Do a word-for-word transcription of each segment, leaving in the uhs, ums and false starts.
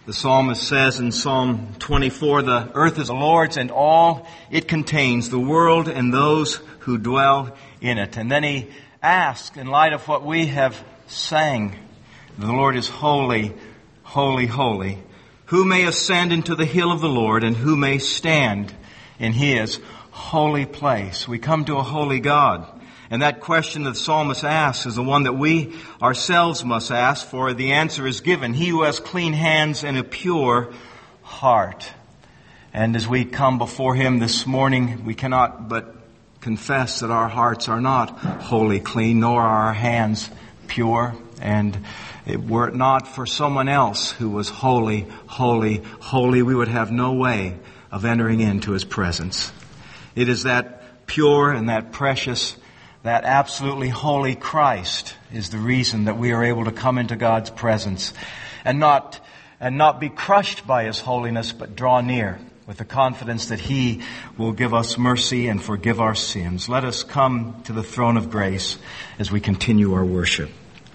The psalmist says in Psalm twenty-four, "The earth is the Lord's and all it contains, the world and those who dwell in it." And then he asks, in light of what we have sang, "The Lord is holy, holy, holy. Who may ascend into the hill of the Lord, and who may stand in His holy place?" We come to a holy God. And that question that the psalmist asks is the one that we ourselves must ask, for the answer is given: He who has clean hands and a pure heart. And as we come before Him this morning, we cannot but confess that our hearts are not wholly clean, nor are our hands pure. And were it not for someone else who was holy, holy, holy, we would have no way of entering into His presence. It is that pure and that precious, that absolutely holy Christ is the reason that we are able to come into God's presence and not and not be crushed by His holiness, but draw near with the confidence that He will give us mercy and forgive our sins. Let us come to the throne of grace as we continue our worship.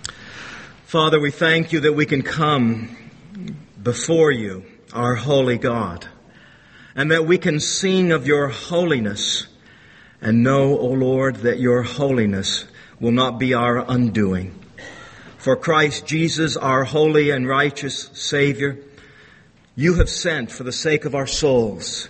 Father, we thank You that we can come before You, our holy God, and that we can sing of Your holiness and know, O Lord, that Your holiness will not be our undoing. For Christ Jesus, our holy and righteous Savior, You have sent for the sake of our souls.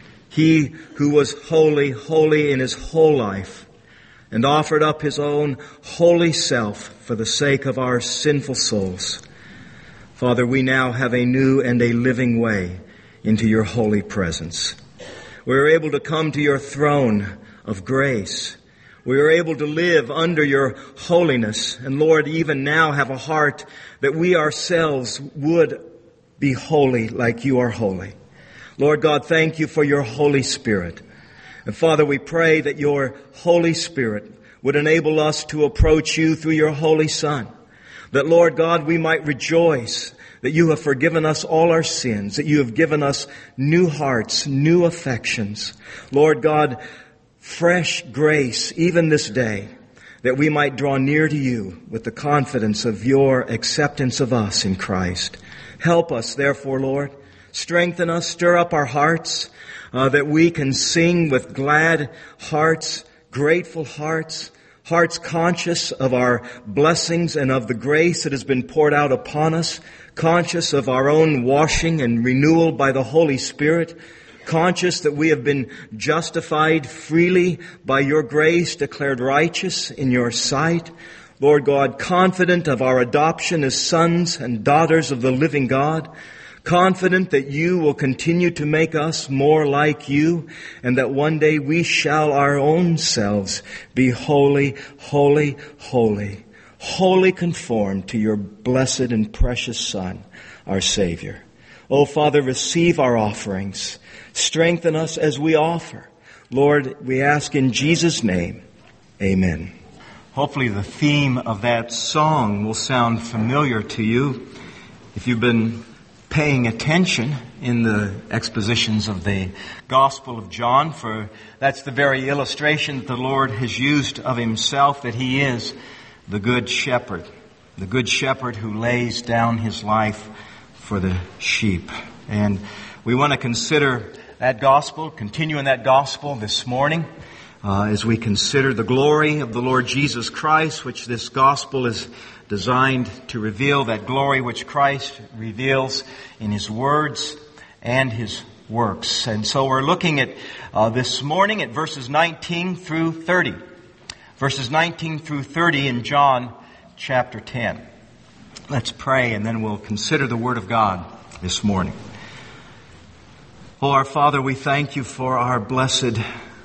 He who was holy, holy in His whole life, and offered up His own holy self for the sake of our sinful souls. Father, we now have a new and a living way into Your holy presence. We are able to come to Your throne of grace. We are able to live under Your holiness. And Lord, even now have a heart that we ourselves would be holy like You are holy. Lord God, thank You for Your Holy Spirit. And Father, we pray that Your Holy Spirit would enable us to approach You through Your Holy Son. That, Lord God, we might rejoice that You have forgiven us all our sins, that You have given us new hearts, new affections. Lord God, fresh grace even this day, that we might draw near to You with the confidence of Your acceptance of us in Christ. Help us, therefore, Lord. Strengthen us, stir up our hearts, uh, that we can sing with glad hearts, grateful hearts, hearts conscious of our blessings and of the grace that has been poured out upon us, conscious of our own washing and renewal by the Holy Spirit, conscious that we have been justified freely by Your grace, declared righteous in Your sight. Lord God, confident of our adoption as sons and daughters of the living God, confident that You will continue to make us more like You, and that one day we shall our own selves be holy, holy, holy, wholly conformed to Your blessed and precious Son, our Savior. Oh, Father, receive our offerings. Strengthen us as we offer. Lord, we ask in Jesus' name, amen. Hopefully the theme of that song will sound familiar to you if you've been paying attention in the expositions of the Gospel of John, for that's the very illustration that the Lord has used of Himself, that He is the Good Shepherd, the Good Shepherd who lays down His life for the sheep. And we want to consider that gospel, continue in that gospel this morning, uh, as we consider the glory of the Lord Jesus Christ, which this gospel is designed to reveal, that glory which Christ reveals in His words and His works. And so we're looking at uh, this morning at verses nineteen through thirty. Verses nineteen through thirty in John chapter ten. Let's pray and then we'll consider the Word of God this morning. Oh, our Father, we thank You for our blessed,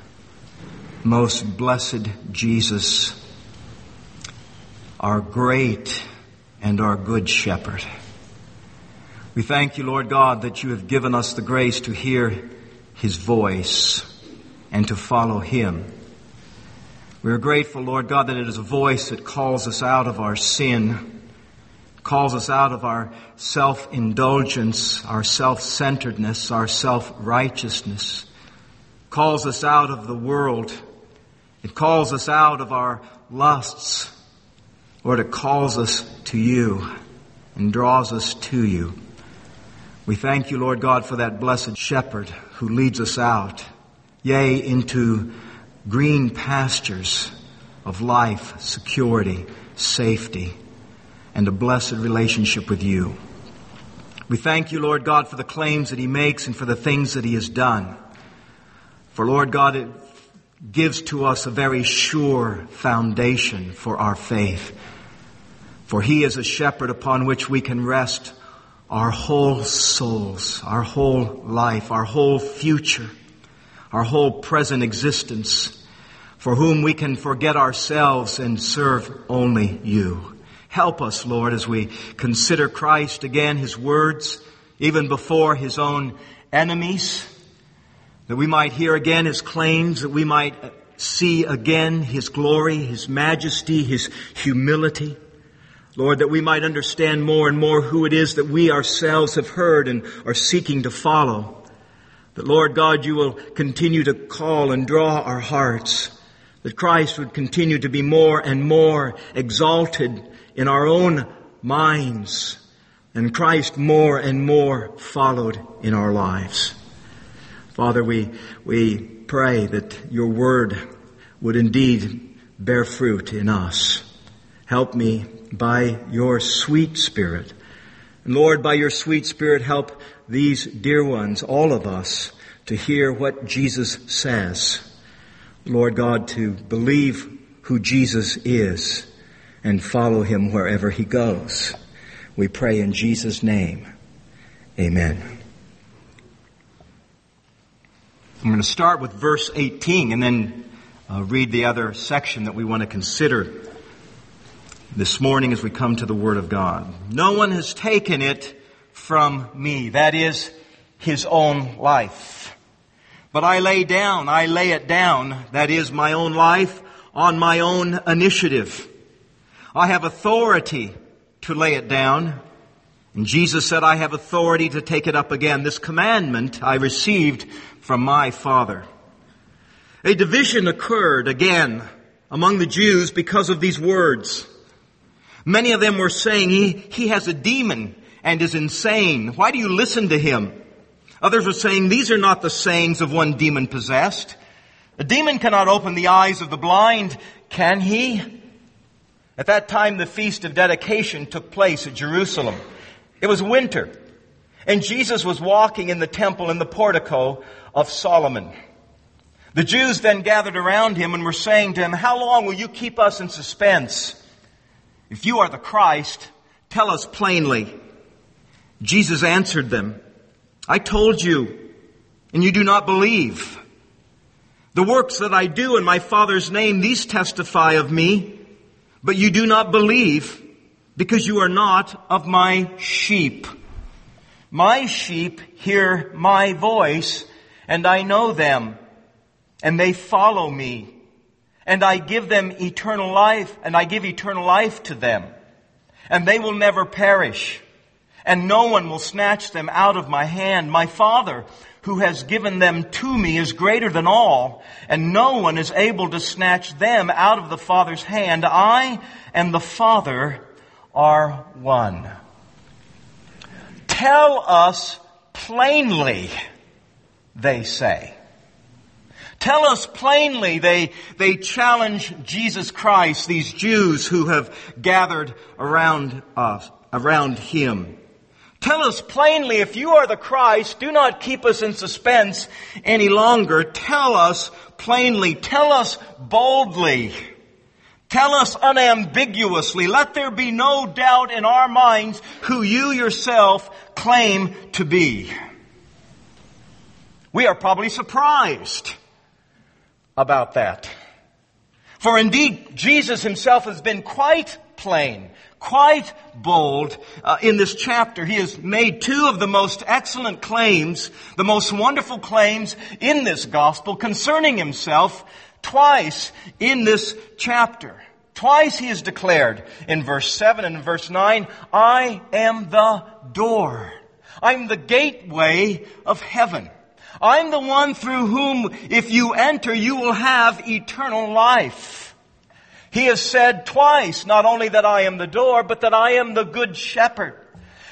most blessed Jesus, our great and our good shepherd. We thank You, Lord God, that You have given us the grace to hear His voice and to follow Him. We are grateful, Lord God, that it is a voice that calls us out of our sin, calls us out of our self-indulgence, our self-centeredness, our self-righteousness, calls us out of the world. It calls us out of our lusts. Lord, it calls us to You and draws us to You. We thank you, Lord God, for that blessed shepherd who leads us out, yea, into green pastures of life, security, safety, and a blessed relationship with you. We thank you, Lord God, for the claims that he makes and for the things that he has done. For, Lord God, it gives to us a very sure foundation for our faith. For he is a shepherd upon which we can rest our whole souls, our whole life, our whole future, our whole present existence, for whom we can forget ourselves and serve only you. Help us, Lord, as we consider Christ again, his words, even before his own enemies, that we might hear again his claims, that we might see again his glory, his majesty, his humility. Lord, that we might understand more and more who it is that we ourselves have heard and are seeking to follow. That, Lord God, you will continue to call and draw our hearts. That Christ would continue to be more and more exalted in our own minds, and Christ more and more followed in our lives. Father, we, we pray that your word would indeed bear fruit in us. Help me by your sweet Spirit. And Lord, by your sweet Spirit, help these dear ones, all of us, to hear what Jesus says. Lord God, to believe who Jesus is and follow him wherever he goes. We pray in Jesus' name. Amen. I'm going to start with verse eighteen and then uh, read the other section that we want to consider this morning as we come to the Word of God. No one has taken it from me. That is, his own life. But I lay down, I lay it down, that is, my own life, on my own initiative. I have authority to lay it down. And Jesus said, I have authority to take it up again. This commandment I received from my Father. A division occurred again among the Jews because of these words. Many of them were saying, he, he has a demon and is insane. Why do you listen to him? Others were saying, these are not the sayings of one demon possessed. A demon cannot open the eyes of the blind, can he? At that time, the Feast of Dedication took place at Jerusalem. It was winter, and Jesus was walking in the temple in the portico of Solomon. The Jews then gathered around him and were saying to him, how long will you keep us in suspense? If you are the Christ, tell us plainly. Jesus answered them, I told you, and you do not believe. The works that I do in my Father's name, these testify of me, but you do not believe because you are not of my sheep. My sheep hear my voice, and I know them, and they follow me. And I give them eternal life, and I give eternal life to them. And they will never perish, and no one will snatch them out of my hand. My Father, who has given them to me, is greater than all, and no one is able to snatch them out of the Father's hand. I and the Father are one. Tell us plainly, they say. Tell us plainly, they, they challenge Jesus Christ, these Jews who have gathered around us, around him. Tell us plainly, if you are the Christ, do not keep us in suspense any longer. Tell us plainly, tell us boldly, tell us unambiguously. Let there be no doubt in our minds who you yourself claim to be. We are probably surprised about that. For indeed, Jesus himself has been quite plain, quite bold uh, in this chapter. He has made two of the most excellent claims, the most wonderful claims in this gospel concerning himself twice in this chapter. Twice he has declared in verse seven and in verse nine, I am the door. I'm the gateway of heaven. I'm the one through whom, if you enter, you will have eternal life. He has said twice, not only that I am the door, but that I am the good shepherd.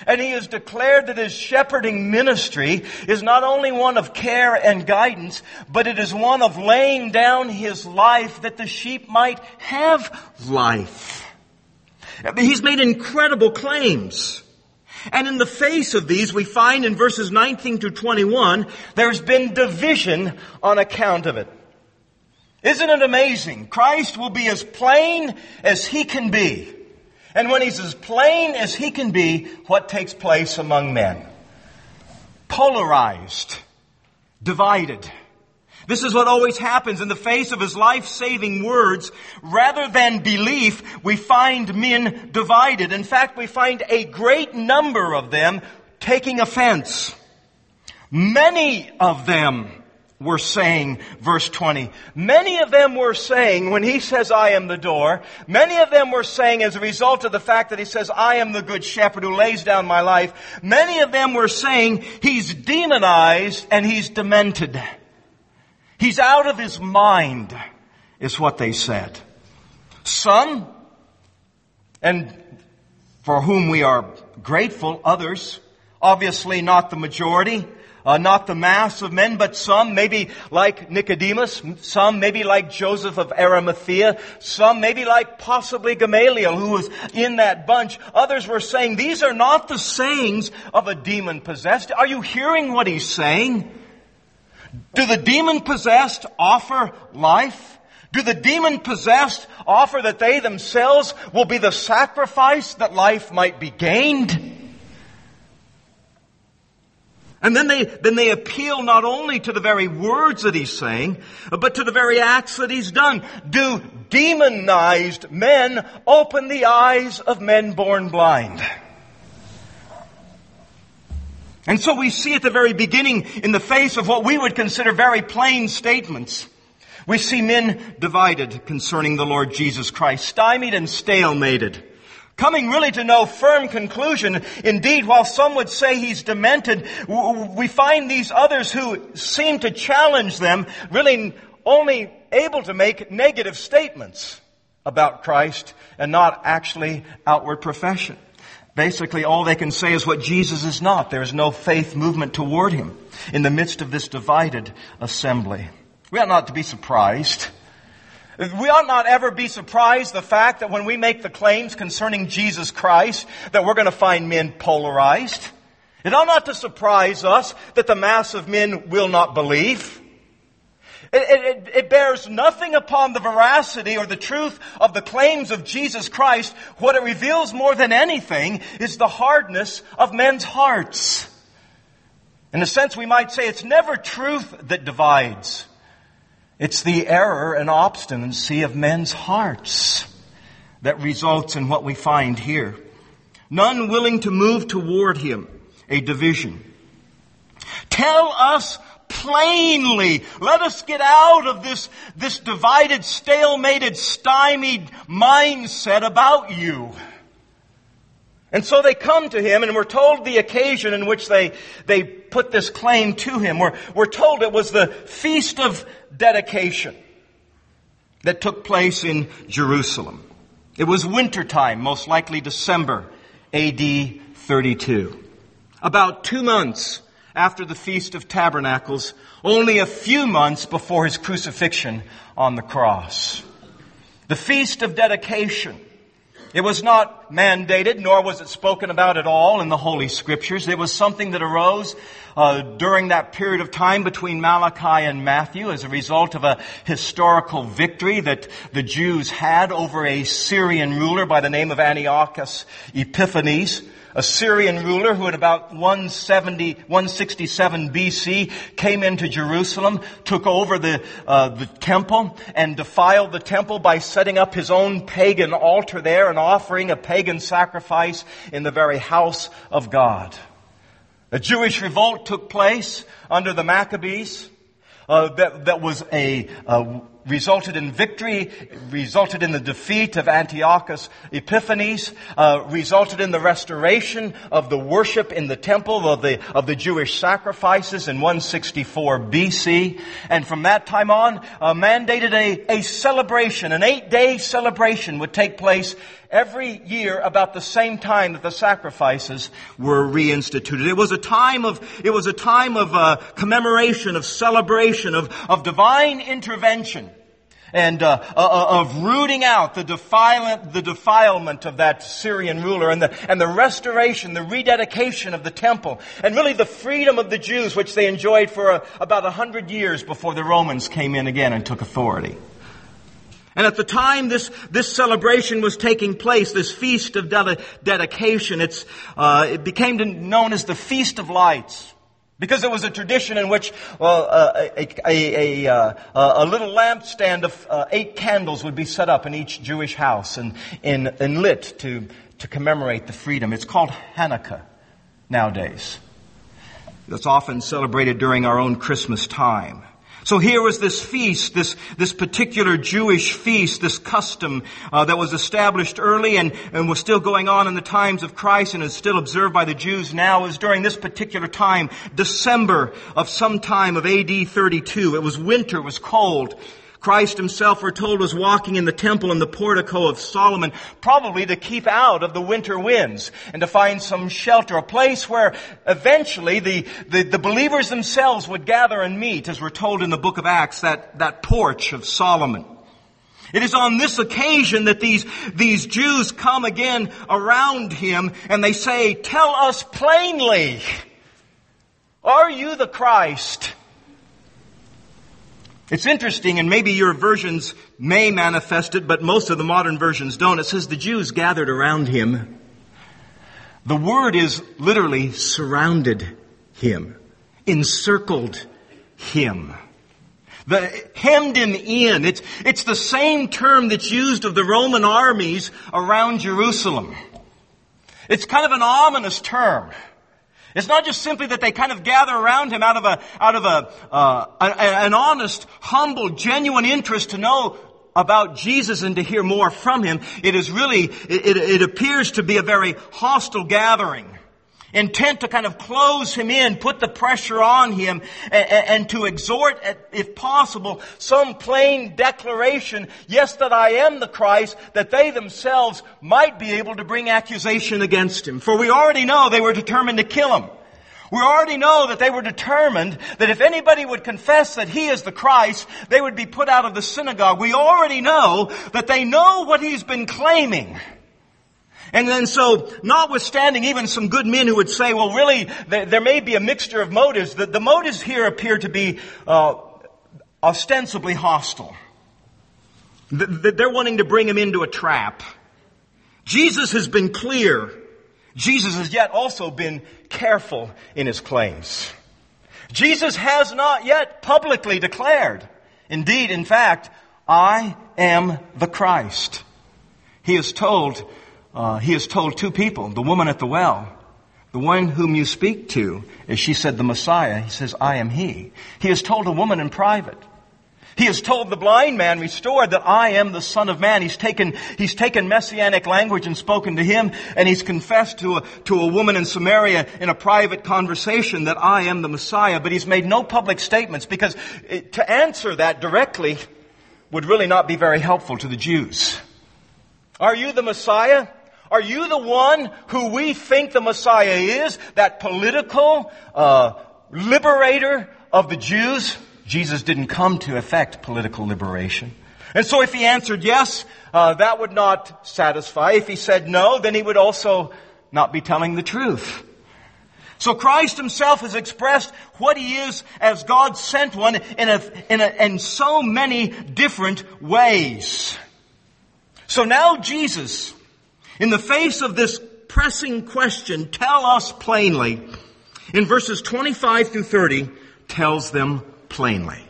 And he has declared that his shepherding ministry is not only one of care and guidance, but it is one of laying down his life that the sheep might have life. He's made incredible claims. And in the face of these, we find in verses nineteen to twenty-one, there's been division on account of it. Isn't it amazing? Christ will be as plain as he can be. And when he's as plain as he can be, what takes place among men? Polarized. Divided. This is what always happens in the face of his life-saving words. Rather than belief, we find men divided. In fact, we find a great number of them taking offense. Many of them were saying, verse twenty, many of them were saying, when he says, I am the door, many of them were saying as a result of the fact that he says, I am the good shepherd who lays down my life, many of them were saying, he's demonized and he's demented. He's out of his mind, is what they said. Some, and for whom we are grateful, others, obviously not the majority, Uh, not the mass of men, but some, maybe like Nicodemus, some maybe like Joseph of Arimathea, some maybe like possibly Gamaliel, who was in that bunch. Others were saying, these are not the sayings of a demon-possessed. Are you hearing what he's saying? Do the demon-possessed offer life? Do the demon-possessed offer that they themselves will be the sacrifice that life might be gained? And then they, then they appeal not only to the very words that he's saying, but to the very acts that he's done. Do demonized men open the eyes of men born blind? And so we see at the very beginning, in the face of what we would consider very plain statements, we see men divided concerning the Lord Jesus Christ, stymied and stalemated, coming really to no firm conclusion. Indeed, while some would say he's demented, we find these others who seem to challenge them really only able to make negative statements about Christ and not actually outward profession. Basically, all they can say is what Jesus is not. There is no faith movement toward him in the midst of this divided assembly. We ought not to be surprised. We ought not ever be surprised the fact that when we make the claims concerning Jesus Christ, that we're going to find men polarized. It ought not to surprise us that the mass of men will not believe. It, it, it bears nothing upon the veracity or the truth of the claims of Jesus Christ. What it reveals more than anything is the hardness of men's hearts. In a sense, we might say it's never truth that divides. It's the error and obstinacy of men's hearts that results in what we find here. None willing to move toward him, a division. Tell us plainly, let us get out of this, this divided, stalemated, stymied mindset about you. And so they come to him, and we're told the occasion in which they, they put this claim to him. We're, we're told it was the Feast of Dedication that took place in Jerusalem. It was wintertime, most likely December, A D thirty-two. About two months after the Feast of Tabernacles, only a few months before his crucifixion on the cross. The Feast of Dedication. It was not mandated, nor was it spoken about at all in the Holy Scriptures. It was something that arose uh, during that period of time between Malachi and Matthew as a result of a historical victory that the Jews had over a Syrian ruler by the name of Antiochus Epiphanes. A Syrian ruler who at about one seventy, one sixty-seven B C came into Jerusalem, took over the, uh, the temple and defiled the temple by setting up his own pagan altar there and offering a pagan sacrifice in the very house of God. A Jewish revolt took place under the Maccabees. Uh, that, that was a, uh, resulted in victory, resulted in the defeat of Antiochus Epiphanes, uh, resulted in the restoration of the worship in the temple of the, of the Jewish sacrifices in one sixty-four B C. And from that time on, uh, mandated a, a celebration, an eight-day celebration would take place every year about the same time that the sacrifices were reinstituted. It was a time of, it was a time of uh, commemoration, of celebration, of, of divine intervention. And uh, uh, of rooting out the defilement, the defilement of that Syrian ruler, and the and the restoration, the rededication of the temple, and really the freedom of the Jews, which they enjoyed for a, about a hundred years before the Romans came in again and took authority. And at the time this this celebration was taking place, this feast of de- dedication, it's uh, it became known as the Feast of Lights. Because it was a tradition in which well, uh, a, a, a, uh, a little lampstand of uh, eight candles would be set up in each Jewish house and, and, and lit to, to commemorate the freedom. It's called Hanukkah nowadays. That's often celebrated during our own Christmas time. So here was this feast, this this particular Jewish feast, this custom uh, that was established early and, and was still going on in the times of Christ and is still observed by the Jews now, is during this particular time, December of some time of A D thirty-two. It was winter, it was cold. Christ himself, we're told, was walking in the temple in the portico of Solomon, probably to keep out of the winter winds and to find some shelter, a place where eventually the, the, the believers themselves would gather and meet, as we're told in the book of Acts, that, that porch of Solomon. It is on this occasion that these, these Jews come again around him and they say, "Tell us plainly, are you the Christ?" It's interesting, and maybe your versions may manifest it, but most of the modern versions don't. It says the Jews gathered around him. The word is literally surrounded him, encircled him. The hemmed him in. It's, it's the same term that's used of the Roman armies around Jerusalem. It's kind of an ominous term. It's not just simply that they kind of gather around him out of a, out of a, uh, a, an honest, humble, genuine interest to know about Jesus and to hear more from him. It is really, it, it appears to be a very hostile gathering, intent to kind of close him in, put the pressure on him, and, and to exhort, if possible, some plain declaration, yes, that I am the Christ, that they themselves might be able to bring accusation against him. For we already know they were determined to kill him. We already know that they were determined that if anybody would confess that he is the Christ, they would be put out of the synagogue. We already know that they know what he's been claiming. And then so, notwithstanding even some good men who would say, well, really, there, there may be a mixture of motives. The, the motives here appear to be uh, ostensibly hostile. The, the, they're wanting to bring him into a trap. Jesus has been clear. Jesus has yet also been careful in his claims. Jesus has not yet publicly declared, indeed, in fact, I am the Christ. He has told Uh, he has told two people, the woman at the well, the one whom you speak to, as she said, the Messiah, he says, I am he. He has told a woman in private. He has told the blind man restored that I am the Son of Man. He's taken, he's taken messianic language and spoken to him, and he's confessed to a, to a woman in Samaria in a private conversation that I am the Messiah, but he's made no public statements because it, to answer that directly would really not be very helpful to the Jews. Are you the Messiah? Are you the one who we think the Messiah is? That political uh, liberator of the Jews? Jesus didn't come to effect political liberation. And so if he answered yes, uh, that would not satisfy. If he said no, then he would also not be telling the truth. So Christ himself has expressed what he is as God's sent one in, a, in, a, in so many different ways. So now Jesus, in the face of this pressing question, tell us plainly, in verses twenty-five through thirty, tells them plainly.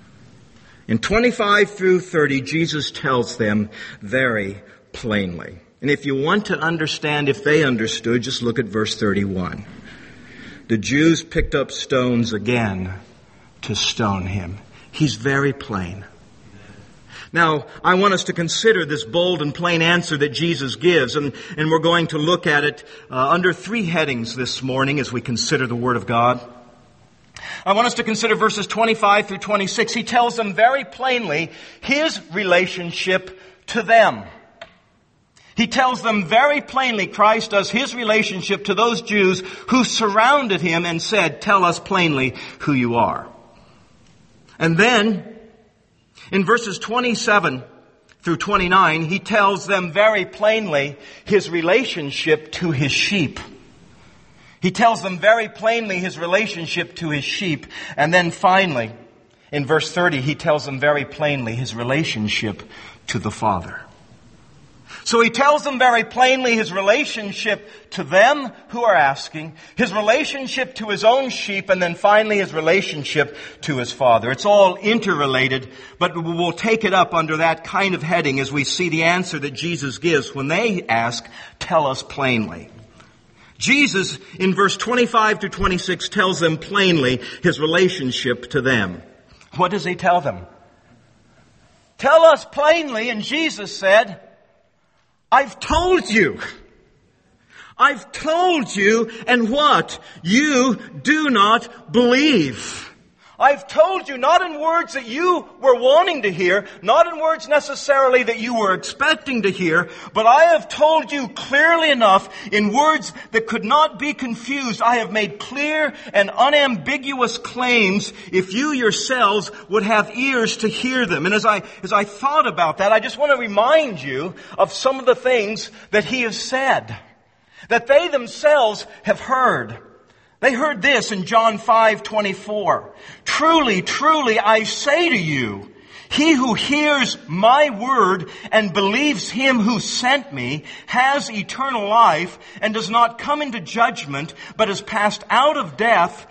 In twenty-five through thirty, Jesus tells them very plainly. And if you want to understand if they understood, just look at verse thirty-one. The Jews picked up stones again to stone him. He's very plain. Now, I want us to consider this bold and plain answer that Jesus gives, and, and we're going to look at it uh, under three headings this morning as we consider the Word of God. I want us to consider verses twenty-five through twenty-six. He tells them very plainly His relationship to them. He tells them very plainly, Christ does, His relationship to those Jews who surrounded Him and said, "Tell us plainly who you are." And then, in verses twenty-seven through twenty-nine, He tells them very plainly His relationship to His sheep. He tells them very plainly His relationship to His sheep. And then finally, in verse thirty, He tells them very plainly His relationship to the Father. So He tells them very plainly His relationship to them who are asking, His relationship to His own sheep, and then finally His relationship to His Father. It's all interrelated, but we'll take it up under that kind of heading as we see the answer that Jesus gives when they ask, "Tell us plainly." Jesus, in verse twenty-five to twenty-six, tells them plainly His relationship to them. What does He tell them? "Tell us plainly," and Jesus said, "I've told you. I've told you, and what? You do not believe. I've told you, not in words that you were wanting to hear, not in words necessarily that you were expecting to hear, but I have told you clearly enough in words that could not be confused. I have made clear and unambiguous claims if you yourselves would have ears to hear them." And as I, as I thought about that, I just want to remind you of some of the things that He has said, that they themselves have heard. They heard this in John five twenty-four. "Truly, truly, I say to you, he who hears my word and believes Him who sent me has eternal life and does not come into judgment, but is passed out of death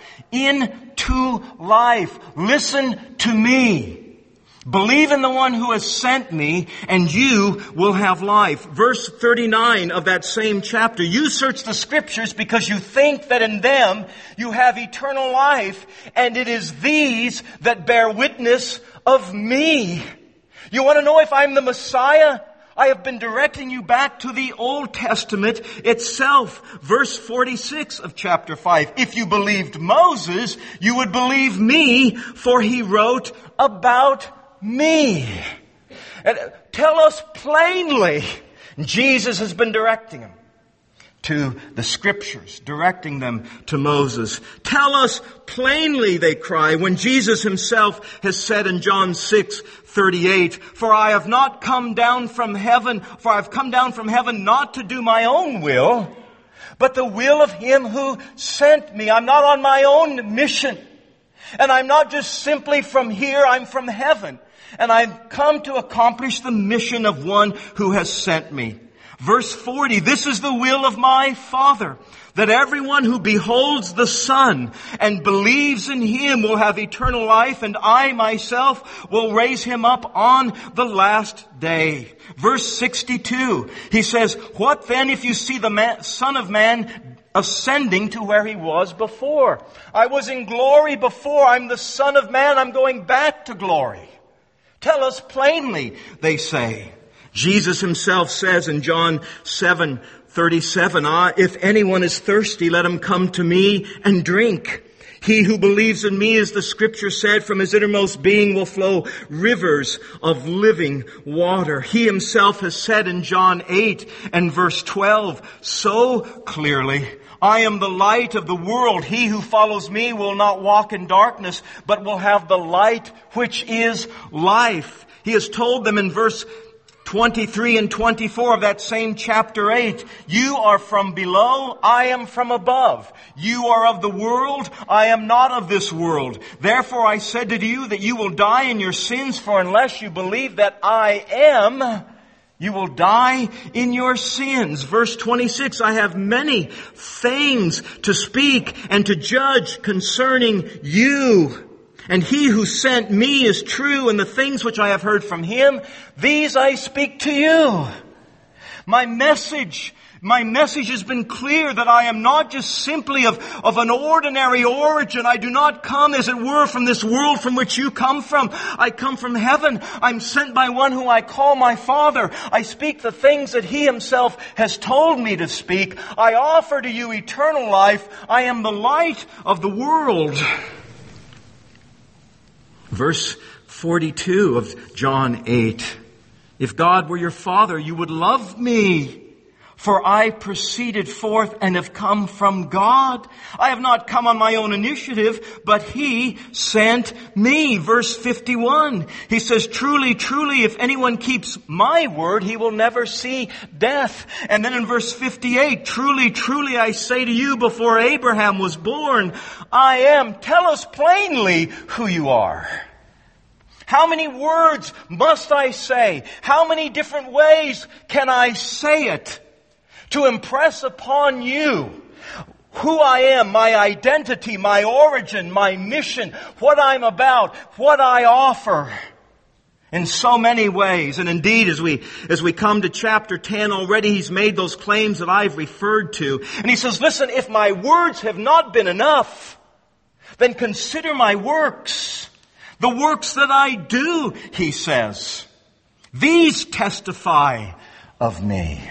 into life." Listen to me. Believe in the one who has sent me, and you will have life. Verse thirty-nine of that same chapter. "You search the Scriptures because you think that in them you have eternal life, and it is these that bear witness of me." You want to know if I'm the Messiah? I have been directing you back to the Old Testament itself. Verse forty-six of chapter five. "If you believed Moses, you would believe me, for he wrote about me." And tell us plainly. Jesus has been directing them to the Scriptures, directing them to Moses. "Tell us plainly," they cry, when Jesus Himself has said in John six thirty-eight, "For I have not come down from heaven, for I have come down from heaven not to do my own will, but the will of Him who sent me." I'm not on my own mission. And I'm not just simply from here, I'm from heaven. And I've come to accomplish the mission of one who has sent me. Verse forty, "This is the will of my Father, that everyone who beholds the Son and believes in Him will have eternal life, and I myself will raise him up on the last day." Verse sixty-two, he says, "What then if you see the man, Son of Man ascending to where He was before? I was in glory before. I'm the Son of Man. I'm going back to glory." Tell us plainly, they say. Jesus Himself says in John seven thirty-seven, "Ah, if anyone is thirsty, let him come to me and drink. He who believes in me, as the Scripture said, from his innermost being will flow rivers of living water." He Himself has said in John eight and verse twelve so clearly, "I am the light of the world. He who follows me will not walk in darkness, but will have the light which is life." He has told them in verse twenty-three and twenty-four of that same chapter eight, "You are from below, I am from above. You are of the world, I am not of this world. Therefore I said to you that you will die in your sins, for unless you believe that I am, you will die in your sins." Verse twenty-six, "I have many things to speak and to judge concerning you. And He who sent me is true, and the things which I have heard from Him, these I speak to you." My message My message has been clear that I am not just simply of, of an ordinary origin. I do not come, as it were, from this world from which you come from. I come from heaven. I'm sent by one who I call my Father. I speak the things that He Himself has told me to speak. I offer to you eternal life. I am the light of the world. Verse forty-two of John eight. If God were your Father, you would love me. For I proceeded forth and have come from God. I have not come on my own initiative, but He sent me. Verse fifty-one. He says, truly, truly, if anyone keeps my word, he will never see death. And then in verse fifty-eight, truly, truly, I say to you, before Abraham was born, I am. Tell us plainly who you are. How many words must I say? How many different ways can I say it to impress upon you who I am, my identity, my origin, my mission, what I'm about, what I offer? In so many ways. And indeed, as we, as we come to chapter ten already, he's made those claims that I've referred to. And he says, listen, if my words have not been enough, then consider my works. The works that I do, he says. These testify of me.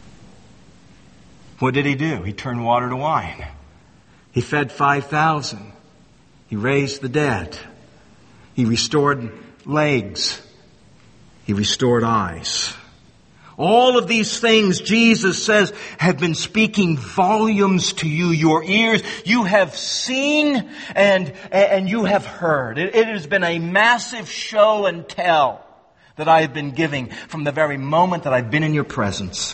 What did he do? He turned water to wine. He fed five thousand. He raised the dead. He restored legs. He restored eyes. All of these things, Jesus says, have been speaking volumes to you, your ears. You have seen and, and you have heard. It, it has been a massive show and tell that I have been giving from the very moment that I've been in your presence.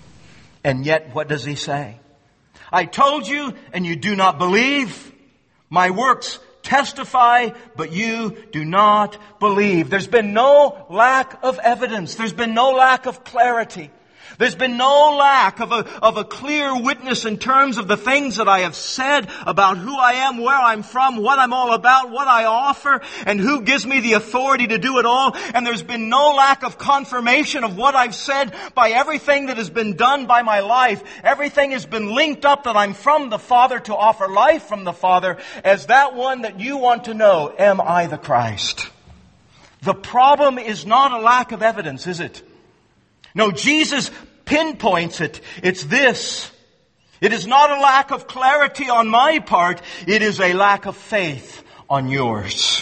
And yet, what does he say? I told you, and you do not believe. My works testify, but you do not believe. There's been no lack of evidence. There's been no lack of clarity. There's been no lack of a, of a clear witness in terms of the things that I have said about who I am, where I'm from, what I'm all about, what I offer, and who gives me the authority to do it all. And there's been no lack of confirmation of what I've said by everything that has been done by my life. Everything has been linked up that I'm from the Father to offer life from the Father as that one that you want to know. Am I the Christ? The problem is not a lack of evidence, is it? No, Jesus pinpoints it. It's this. It is not a lack of clarity on my part. It is a lack of faith on yours.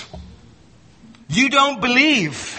You don't believe.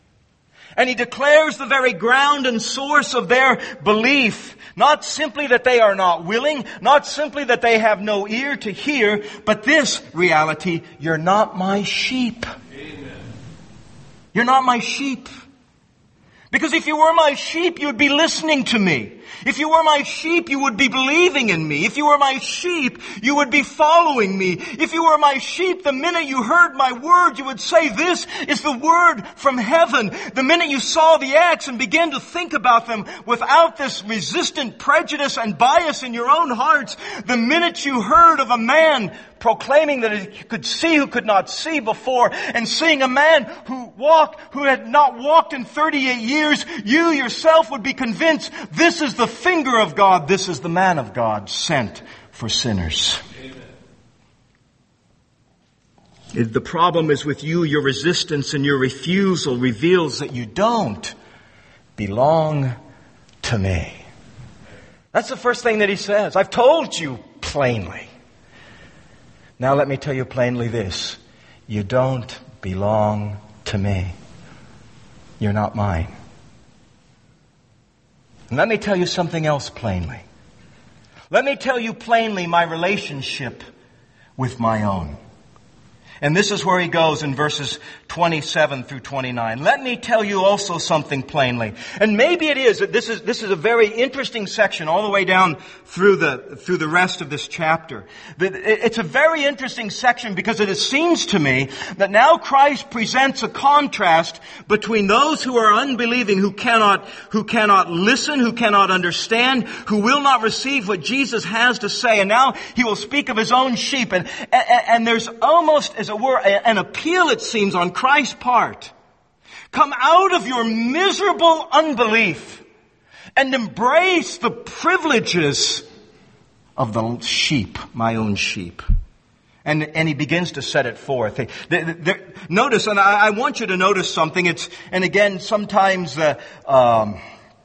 And he declares the very ground and source of their belief. Not simply that they are not willing, not simply that they have no ear to hear, but this reality, you're not my sheep. Amen. You're not my sheep. Because if you were my sheep, you would be listening to me. If you were my sheep, you would be believing in me. If you were my sheep, you would be following me. If you were my sheep, the minute you heard my word, you would say, this is the word from heaven. The minute you saw the acts and began to think about them without this resistant prejudice and bias in your own hearts, the minute you heard of a man proclaiming that he could see who could not see before, and seeing a man who walked, who had not walked in thirty-eight years, you yourself would be convinced this is the finger of God, this is the man of God sent for sinners. Amen. The problem is with you, your resistance and your refusal reveals that you don't belong to me. That's the first thing that he says. I've told you plainly. Now let me tell you plainly this. You don't belong to me. You're not mine. And let me tell you something else plainly. Let me tell you plainly my relationship with my own. And this is where he goes in verses twenty-seven through twenty-nine. Let me tell you also something plainly. And maybe it is that this is, this is a very interesting section all the way down through the, through the rest of this chapter. It's a very interesting section because it seems to me that now Christ presents a contrast between those who are unbelieving, who cannot, who cannot listen, who cannot understand, who will not receive what Jesus has to say. And now he will speak of his own sheep. And, and, and there's almost, as it were, an appeal, it seems, on Christ's part. Come out of your miserable unbelief and embrace the privileges of the sheep, my own sheep. And, and he begins to set it forth. They, they, they, notice, and I, I want you to notice something. It's, and again, sometimes, uh, um,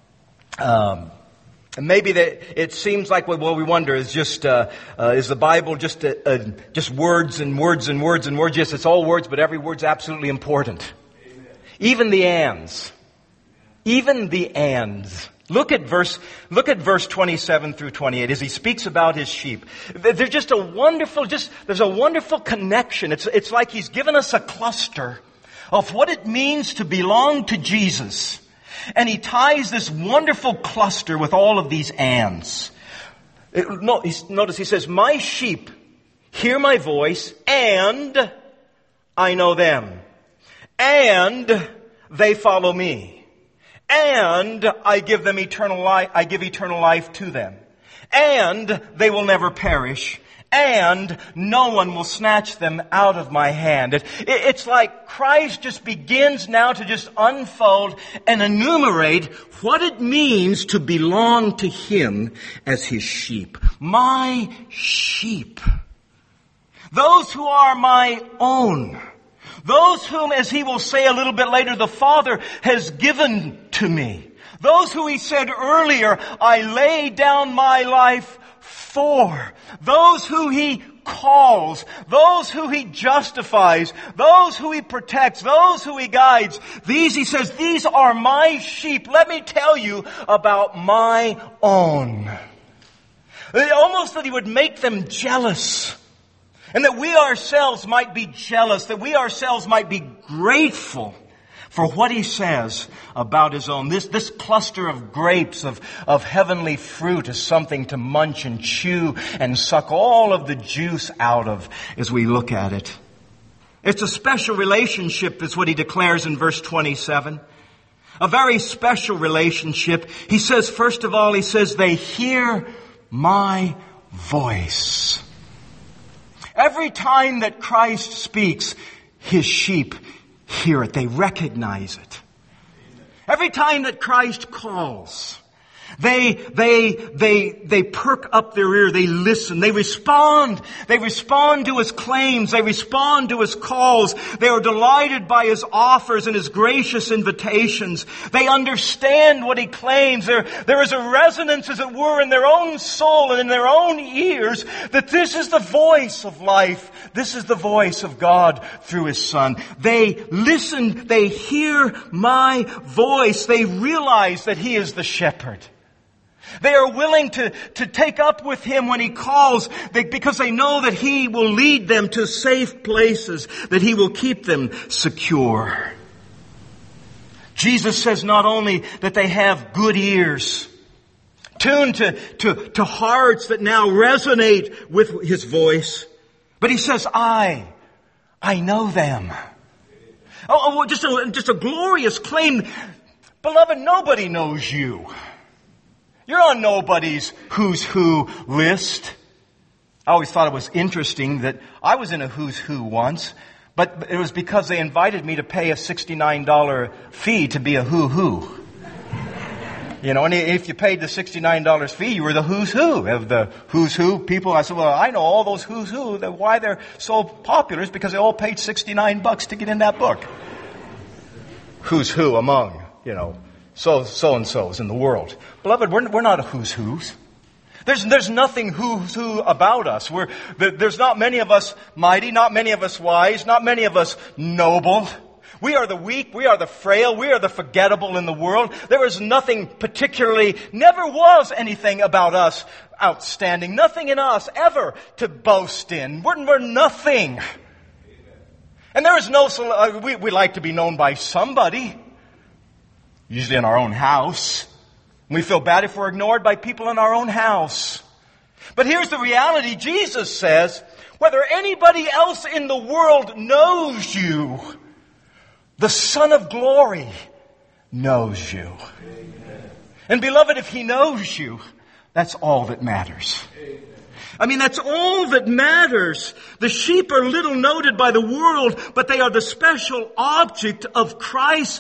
um, maybe that it seems like what well, we wonder is just, uh, uh, is the Bible just, uh, uh, just words and words and words and words? Yes, it's all words, but every word's absolutely important. Amen. Even the ands. Even the ands. Look at verse, look at verse twenty-seven through twenty-eight as he speaks about his sheep. There's just a wonderful, just, there's a wonderful connection. It's, it's like he's given us a cluster of what it means to belong to Jesus. And he ties this wonderful cluster with all of these ands. It, no, notice he says, my sheep hear my voice and I know them. And they follow me. And I give them eternal life, I give eternal life to them. And they will never perish. And no one will snatch them out of my hand. It, it, it's like Christ just begins now to just unfold and enumerate what it means to belong to Him as His sheep. My sheep. Those who are my own. Those whom, as he will say a little bit later, the Father has given to me. Those who he said earlier, I lay down my life for. Those who he calls. Those who he justifies. Those who he protects. Those who he guides. These, he says, these are my sheep. Let me tell you about my own. Almost that he would make them jealous. And that we ourselves might be jealous, that we ourselves might be grateful for what he says about his own. This, this cluster of grapes of, of heavenly fruit is something to munch and chew and suck all of the juice out of as we look at it. It's a special relationship, that's what he declares in verse twenty-seven. A very special relationship. He says, first of all, he says, they hear my voice. Every time that Christ speaks, His sheep hear it. They recognize it. Every time that Christ calls, they, they, they, they perk up their ear. They listen. They respond. They respond to His claims. They respond to His calls. They are delighted by His offers and His gracious invitations. They understand what He claims. There, there is a resonance, as it were, in their own soul and in their own ears that this is the voice of life. This is the voice of God through His Son. They listen. They hear my voice. They realize that He is the shepherd. They are willing to, to take up with Him when He calls they, because they know that He will lead them to safe places, that He will keep them secure. Jesus says not only that they have good ears, tuned to, to, to hearts that now resonate with His voice, but He says, I, I know them. Oh, oh just a, just a glorious claim. Beloved, nobody knows you. You're on nobody's who's who list. I always thought it was interesting that I was in a who's who once, but it was because they invited me to pay a sixty-nine dollars fee to be a who who. You know, and if you paid the sixty-nine dollars fee, you were the who's who of the who's who people. I said, well, I know all those who's who. That why they're so popular is because they all paid sixty-nine bucks to get in that book. Who's who among, you know, so, so-and-sos in the world. Beloved, we're, we're not a who's who's. There's, there's nothing who's who about us. We're, there's not many of us mighty, not many of us wise, not many of us noble. We are the weak, we are the frail, we are the forgettable in the world. There is nothing particularly, never was anything about us outstanding. Nothing in us ever to boast in. We're, we're nothing. And there is no, uh, we, we like to be known by somebody. Usually in our own house. We feel bad if we're ignored by people in our own house. But here's the reality. Jesus says, whether anybody else in the world knows you, the Son of Glory knows you. Amen. And beloved, if He knows you, that's all that matters. Amen. I mean, that's all that matters. The sheep are little noted by the world, but they are the special object of Christ's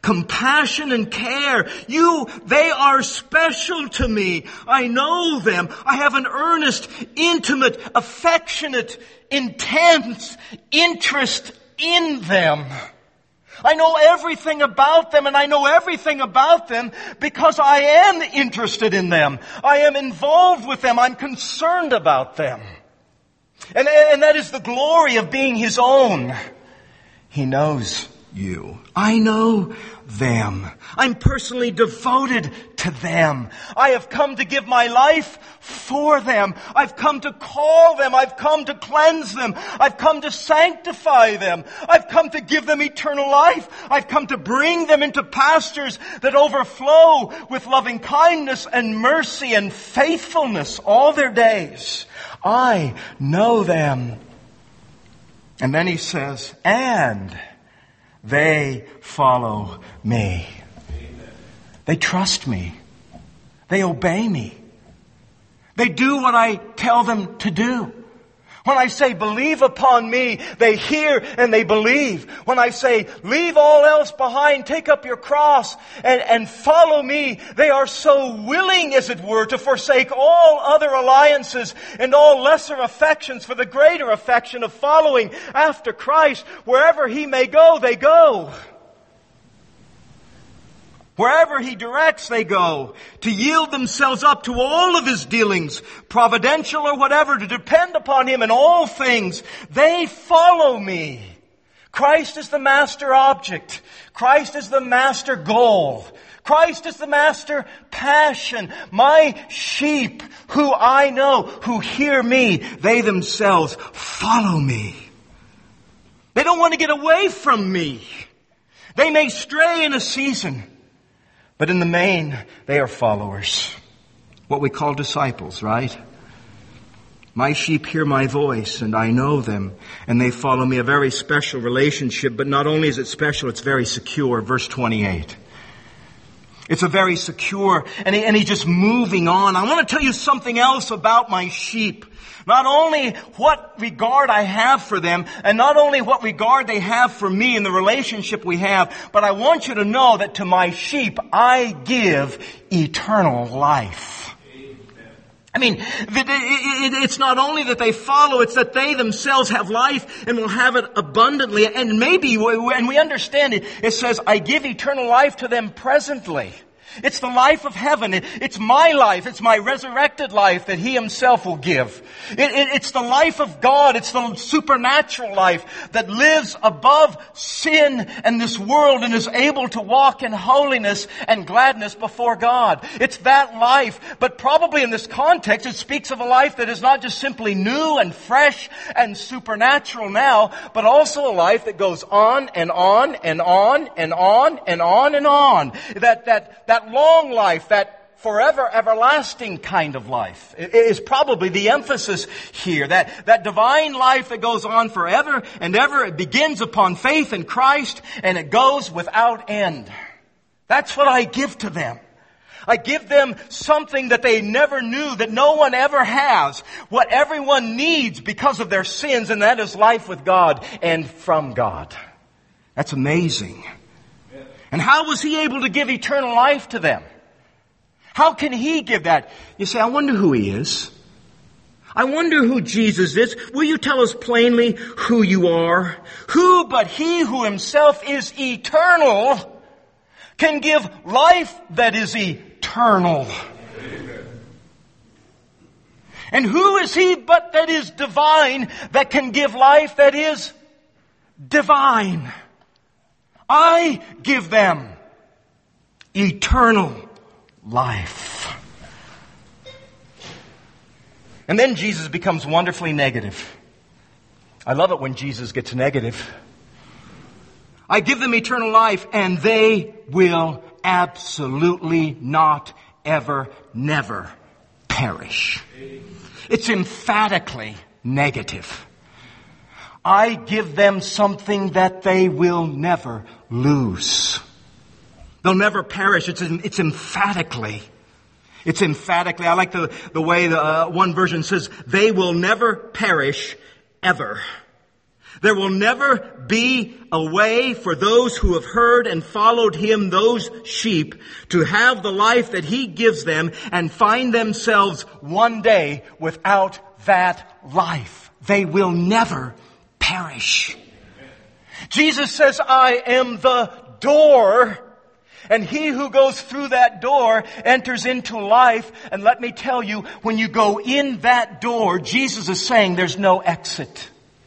compassion and care. You, they are special to me. I know them. I have an earnest, intimate, affectionate, intense interest in them. I know everything about them, and I know everything about them because I am interested in them. I am involved with them. I'm concerned about them. And, and that is the glory of being His own. He knows you. I know them. I'm personally devoted to them. I have come to give my life for them. I've come to call them. I've come to cleanse them. I've come to sanctify them. I've come to give them eternal life. I've come to bring them into pastures that overflow with loving kindness and mercy and faithfulness all their days. I know them. And then he says, and they follow me. Amen. They trust me. They obey me. They do what I tell them to do. When I say, believe upon me, they hear and they believe. When I say, leave all else behind, take up your cross and, and follow me, they are so willing, as it were, to forsake all other alliances and all lesser affections for the greater affection of following after Christ. Wherever He may go, they go. Wherever He directs, they go. To yield themselves up to all of His dealings, providential or whatever, to depend upon Him in all things. They follow me. Christ is the master object. Christ is the master goal. Christ is the master passion. My sheep, who I know, who hear me, they themselves follow me. They don't want to get away from me. They may stray in a season, but in the main, they are followers. What we call disciples, right? My sheep hear my voice, and I know them, and they follow me. A very special relationship, but not only is it special, it's very secure. Verse twenty-eight. It's a very secure, and, he, and he's just moving on. I want to tell you something else about my sheep. Not only what regard I have for them, and not only what regard they have for me in the relationship we have, but I want you to know that to my sheep I give eternal life. I mean, it's not only that they follow, it's that they themselves have life and will have it abundantly. And maybe, and we understand it, it says, I give eternal life to them presently. It's the life of heaven. It's my life. It's my resurrected life that He Himself will give. It, it, it's the life of God. It's the supernatural life that lives above sin and this world and is able to walk in holiness and gladness before God. It's that life. But probably in this context, it speaks of a life that is not just simply new and fresh and supernatural now, but also a life that goes on and on and on and on and on and on. That, that, that long life, that forever, everlasting kind of life is probably the emphasis here. That, that divine life that goes on forever and ever. It begins upon faith in Christ and it goes without end. That's what I give to them. I give them something that they never knew, that no one ever has. What everyone needs because of their sins, and that is life with God and from God. That's amazing. And how was He able to give eternal life to them? How can He give that? You say, I wonder who He is. I wonder who Jesus is. Will you tell us plainly who you are? Who but He who Himself is eternal can give life that is eternal? Amen. And who is He but that is divine that can give life that is divine? I give them eternal life. And then Jesus becomes wonderfully negative. I love it when Jesus gets negative. I give them eternal life, and they will absolutely not, ever, never perish. It's emphatically negative. I give them something that they will never lose. They'll never perish. It's, it's emphatically. It's emphatically. I like the, the way the, uh, one version says, they will never perish ever. There will never be a way for those who have heard and followed Him, those sheep, to have the life that He gives them and find themselves one day without that life. They will never perish. Jesus says, I am the door, and he who goes through that door enters into life. And let me tell you, when you go in that door, Jesus is saying there's no exit.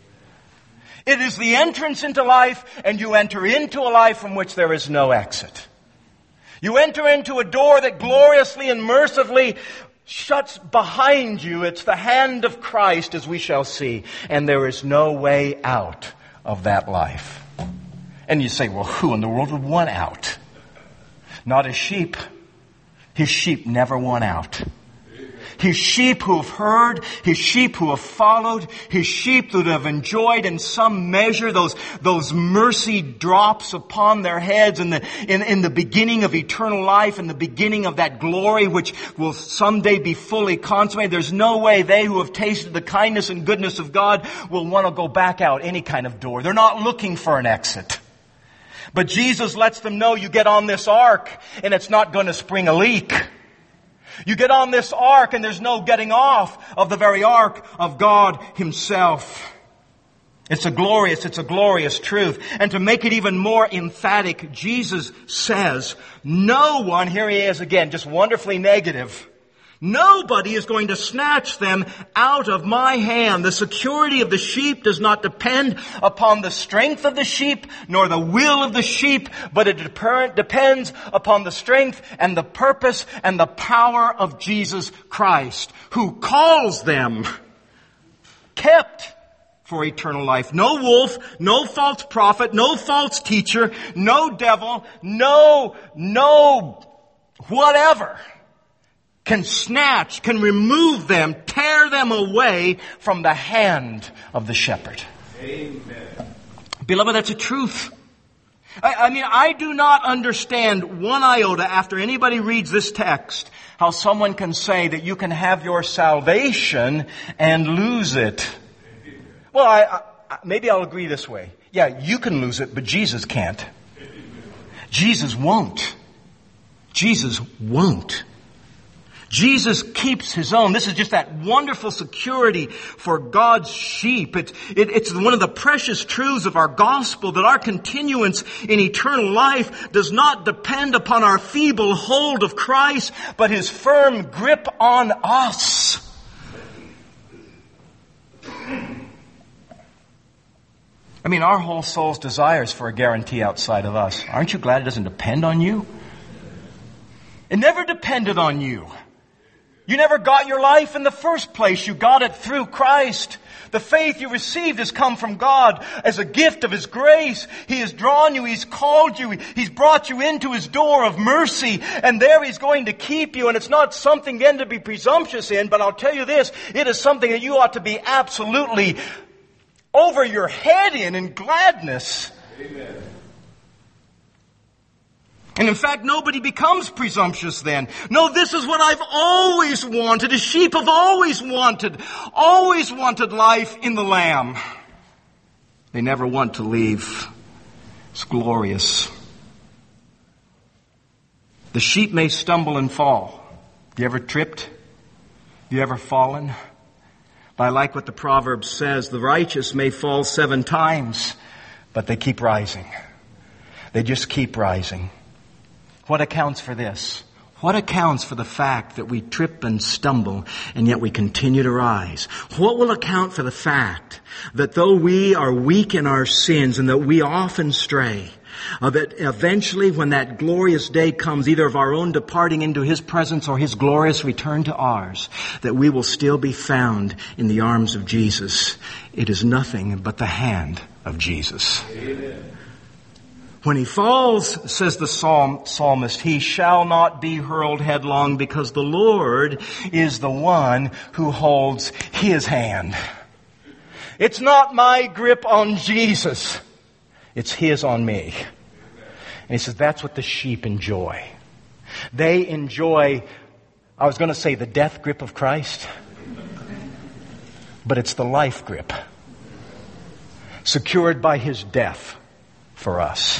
It is the entrance into life, and you enter into a life from which there is no exit. You enter into a door that gloriously and mercifully shuts behind you. It's the hand of Christ, as we shall see, and there is no way out of that life. And you say, well, who in the world would want out? Not his sheep. His sheep never want out. His sheep who have heard, His sheep who have followed, His sheep that have enjoyed in some measure those, those mercy drops upon their heads in the, in, in the beginning of eternal life, in the beginning of that glory which will someday be fully consummated. There's no way they who have tasted the kindness and goodness of God will want to go back out any kind of door. They're not looking for an exit. But Jesus lets them know, you get on this ark and it's not going to spring a leak. You get on this ark and there's no getting off of the very ark of God Himself. It's a glorious, it's a glorious truth. And to make it even more emphatic, Jesus says, no one, here He is again, just wonderfully negative. Nobody is going to snatch them out of my hand. The security of the sheep does not depend upon the strength of the sheep, nor the will of the sheep, but it depends upon the strength and the purpose and the power of Jesus Christ, who calls them kept for eternal life. No wolf, no false prophet, no false teacher, no devil, no, no whatever can snatch, can remove them, tear them away from the hand of the shepherd. Amen. Beloved, that's a truth. I, I mean, I do not understand one iota after anybody reads this text how someone can say that you can have your salvation and lose it. Well, I, I, maybe I'll agree this way. Yeah, you can lose it, but Jesus can't. Jesus won't. Jesus won't. Jesus keeps His own. This is just that wonderful security for God's sheep. It, it, it's one of the precious truths of our gospel that our continuance in eternal life does not depend upon our feeble hold of Christ, but His firm grip on us. I mean, our whole soul's desires for a guarantee outside of us. Aren't you glad it doesn't depend on you? It never depended on you. You never got your life in the first place. You got it through Christ. The faith you received has come from God as a gift of His grace. He has drawn you. He's called you. He's brought you into His door of mercy. And there He's going to keep you. And it's not something then to be presumptuous in, but I'll tell you this, it is something that you ought to be absolutely over your head in in gladness. Amen. And in fact, nobody becomes presumptuous then. No, this is what I've always wanted. A sheep have always wanted, always wanted life in the Lamb. They never want to leave. It's glorious. The sheep may stumble and fall. Have you ever tripped? Have you ever fallen? But I like what the proverb says. The righteous may fall seven times, but they keep rising. They just keep rising. What accounts for this? What accounts for the fact that we trip and stumble and yet we continue to rise? What will account for the fact that though we are weak in our sins and that we often stray, uh, that eventually when that glorious day comes, either of our own departing into His presence or His glorious return to ours, that we will still be found in the arms of Jesus? It is nothing but the hand of Jesus. Amen. When he falls, says the psalm, psalmist, he shall not be hurled headlong because the Lord is the one who holds His hand. It's not my grip on Jesus. It's His on me. And he says that's what the sheep enjoy. They enjoy, I was going to say the death grip of Christ, but it's the life grip. secured by his death for us.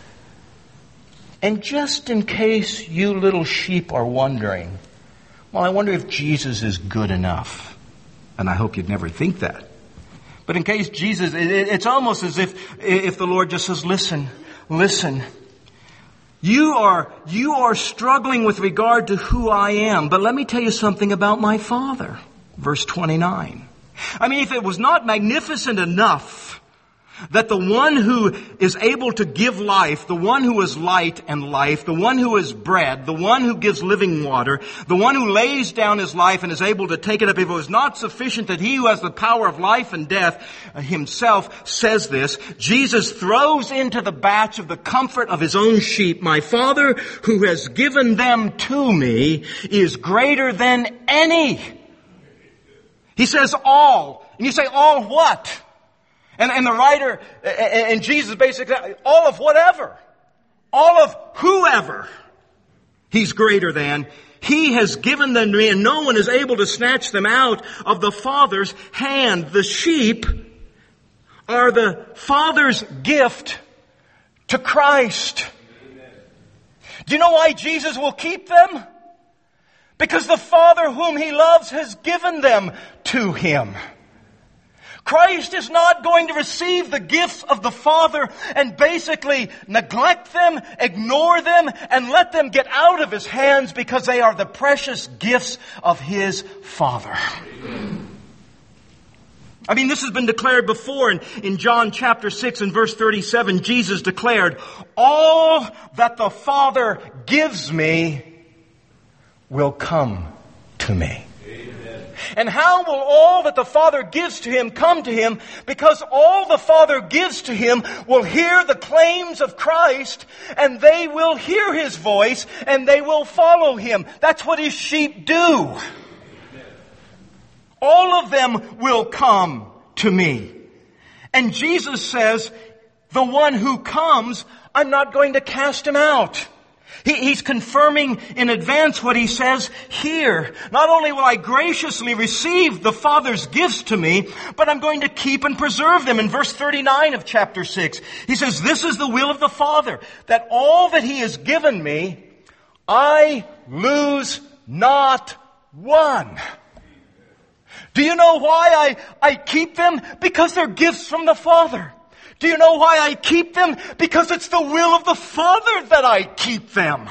And just in case you little sheep are wondering, well, I wonder if Jesus is good enough. And I hope you'd never think that. But in case Jesus, it's almost as if, if the Lord just says, listen, listen. You are, you are struggling with regard to who I am, but let me tell you something about my Father. Verse twenty-nine. I mean, if it was not magnificent enough that the one who is able to give life, the one who is light and life, the one who is bread, the one who gives living water, the one who lays down his life and is able to take it up, if it was not sufficient that he who has the power of life and death himself says this, Jesus throws into the batch of the comfort of his own sheep, my Father who has given them to me is greater than any. He says all. And you say, all what? And, and the writer, and Jesus basically, all of whatever. All of whoever. He's greater than. He has given them to me, and no one is able to snatch them out of the Father's hand. The sheep are the Father's gift to Christ. Do you know why Jesus will keep them? Because the Father whom He loves has given them to Him. Christ is not going to receive the gifts of the Father and basically neglect them, ignore them, and let them get out of His hands because they are the precious gifts of His Father. I mean, this has been declared before in, in John chapter six and verse thirty-seven. Jesus declared, all that the Father gives me will come to me. And how will all that the Father gives to Him come to Him? Because all the Father gives to Him will hear the claims of Christ, and they will hear His voice, and they will follow Him. That's what His sheep do. All of them will come to me. And Jesus says, the one who comes, I'm not going to cast him out. He, he's confirming in advance what he says here. Not only will I graciously receive the Father's gifts to me, but I'm going to keep and preserve them. In verse thirty-nine of chapter six, he says, this is the will of the Father, that all that He has given me, I lose not one. Do you know why I, I keep them? Because they're gifts from the Father. Do you know why I keep them? Because it's the will of the Father that I keep them.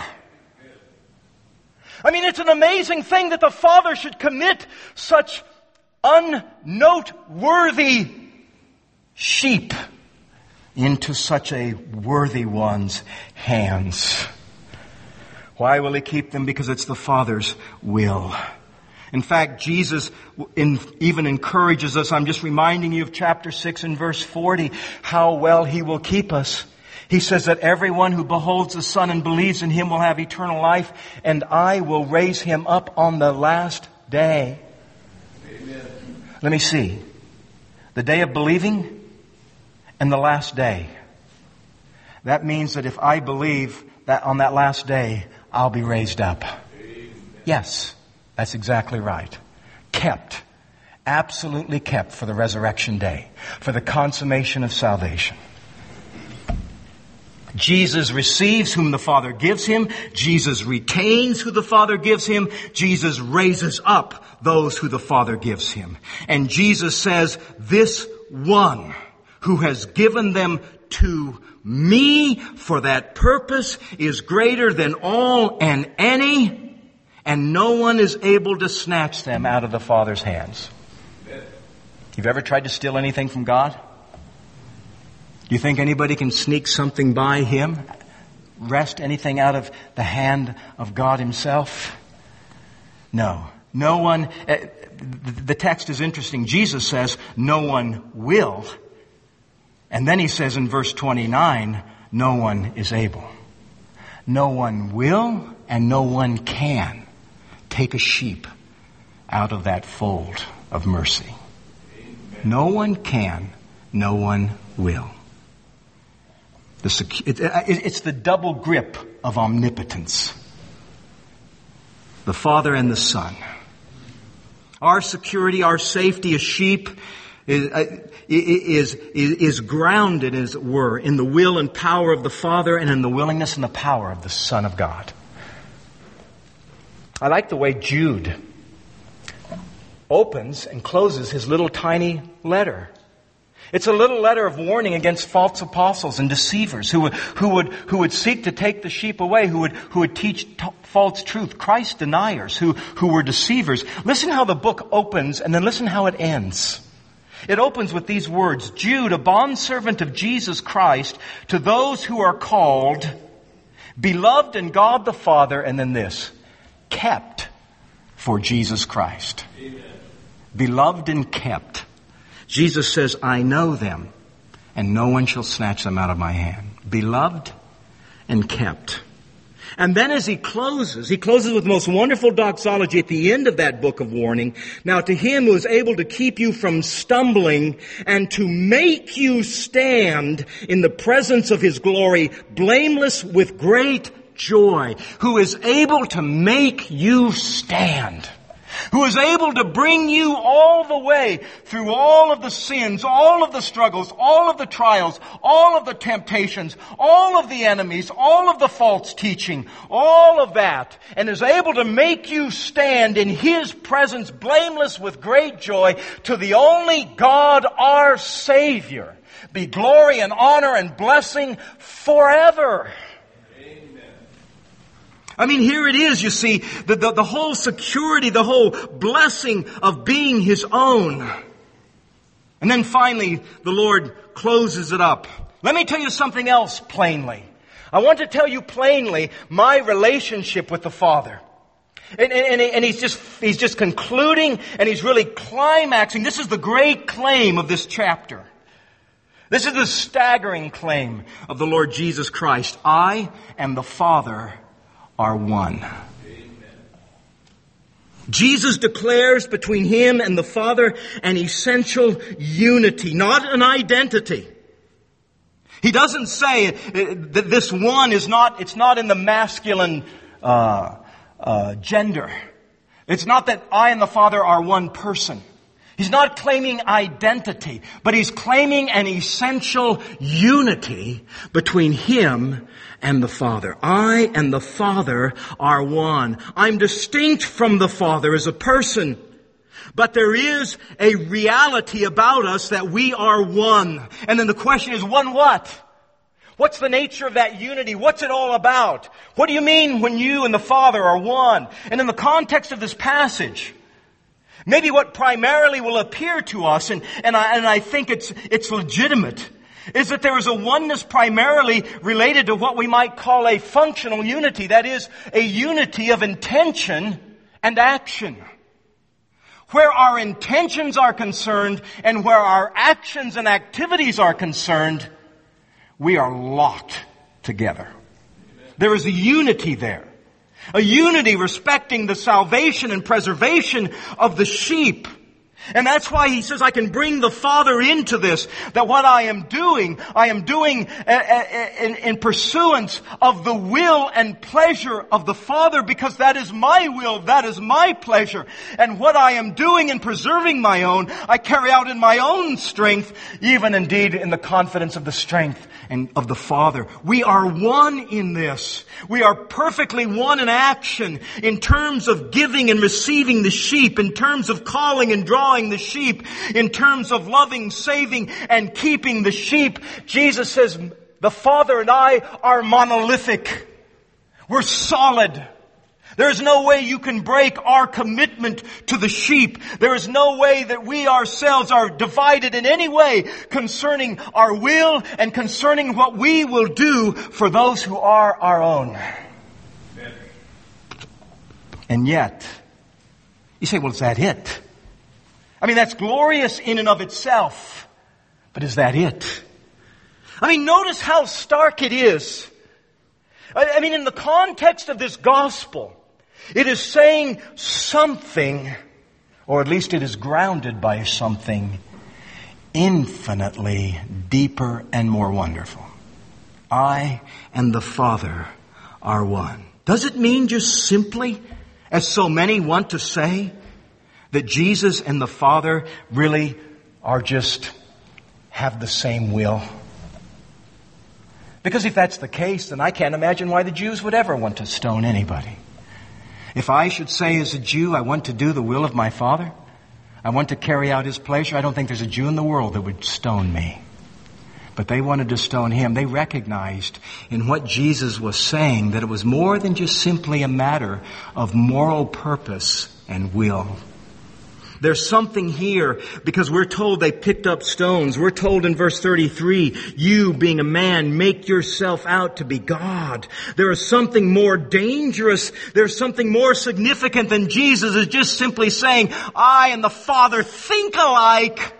I mean, it's an amazing thing that the Father should commit such unnoteworthy sheep into such a worthy one's hands. Why will He keep them? Because it's the Father's will. In fact, Jesus in, even encourages us. I'm just reminding you of chapter six and verse forty, how well He will keep us. He says that everyone who beholds the Son and believes in Him will have eternal life, and I will raise him up on the last day. Amen. Let me see. The day of believing and the last day. That means that if I believe that on that last day, I'll be raised up. Amen. Yes. That's exactly right. Kept. Absolutely kept for the resurrection day. For the consummation of salvation. Jesus receives whom the Father gives Him. Jesus retains who the Father gives Him. Jesus raises up those who the Father gives Him. And Jesus says, this one who has given them to me for that purpose is greater than all and any. And no one is able to snatch them out of the Father's hands. You've ever tried to steal anything from God? You think anybody can sneak something by Him? Wrest anything out of the hand of God Himself? No. No one. Uh, the text is interesting. Jesus says, no one will. And then He says in verse twenty-nine, no one is able. No one will and no one can take a sheep out of that fold of mercy. Amen. No one can, no one will. The secu- it, it, it's the double grip of omnipotence. The Father and the Son. Our security, our safety as sheep, is, is, is grounded, as it were, in the will and power of the Father and in the willingness and the power of the Son of God. I like the way Jude opens and closes his little tiny letter. It's a little letter of warning against false apostles and deceivers who would, who would, who would seek to take the sheep away, who would, who would teach t- false truth, Christ deniers, who, who were deceivers. Listen how the book opens and then listen how it ends. It opens with these words, Jude, a bondservant of Jesus Christ, to those who are called, beloved in God the Father, and then this, kept for Jesus Christ. Amen. Beloved and kept. Jesus says, I know them, and no one shall snatch them out of my hand. Beloved and kept. And then as he closes, he closes with the most wonderful doxology at the end of that book of warning. Now to him who is able to keep you from stumbling and to make you stand in the presence of his glory, blameless with great joy, who is able to make you stand. Who is able to bring you all the way through all of the sins, all of the struggles, all of the trials, all of the temptations, all of the enemies, all of the false teaching, all of that, and is able to make you stand in His presence blameless with great joy to the only God, our Savior. Be glory and honor and blessing forever. I mean, here it is, you see, the, the, the whole security, the whole blessing of being His own. And then finally, the Lord closes it up. Let me tell you something else plainly. I want to tell you plainly my relationship with the Father. And, and, and he's just, he's just concluding and he's really climaxing. This is the great claim of this chapter. This is the staggering claim of the Lord Jesus Christ. I and the Father are one. Amen. Jesus declares between Him and the Father an essential unity, not an identity. He doesn't say that this one is not, it's not in the masculine uh, uh, gender. It's not that I and the Father are one person. He's not claiming identity, but He's claiming an essential unity between Him and the Father. I and the Father are one. I'm distinct from the Father as a person. But there is a reality about us that we are one. And then the question is, one what? What's the nature of that unity? What's it all about? What do you mean when you and the Father are one? And in the context of this passage, maybe what primarily will appear to us, and, and, I, and I think it's, it's legitimate, is that there is a oneness primarily related to what we might call a functional unity. That is, a unity of intention and action. Where our intentions are concerned and where our actions and activities are concerned, we are locked together. There is a unity there. A unity respecting the salvation and preservation of the sheep. And that's why he says, I can bring the Father into this, that what I am doing, I am doing in, in pursuance of the will and pleasure of the Father, because that is my will, that is my pleasure. And what I am doing in preserving my own, I carry out in my own strength, even indeed in the confidence of the strength and of the Father. We are one in this. We are perfectly one in action, in terms of giving and receiving the sheep, in terms of calling and drawing the sheep, in terms of loving, saving, and keeping the sheep. Jesus says, the Father and I are monolithic. We're solid. There is no way you can break our commitment to the sheep. There is no way that we ourselves are divided in any way concerning our will and concerning what we will do for those who are our own. Amen. And yet, you say, well, is that it? I mean, that's glorious in and of itself. But is that it? I mean, notice how stark it is. I, I mean, in the context of this gospel, it is saying something, or at least it is grounded by something infinitely deeper and more wonderful. I and the Father are one. Does it mean just simply, as so many want to say, that Jesus and the Father really are just have the same will? Because if that's the case, then I can't imagine why the Jews would ever want to stone anybody. If I should say as a Jew, I want to do the will of my Father, I want to carry out His pleasure, I don't think there's a Jew in the world that would stone me. But they wanted to stone Him. They recognized in what Jesus was saying that it was more than just simply a matter of moral purpose and will. There's something here because we're told they picked up stones. We're told in verse thirty-three, you being a man, make yourself out to be God. There is something more dangerous. There's something more significant than Jesus is just simply saying, I and the Father think alike.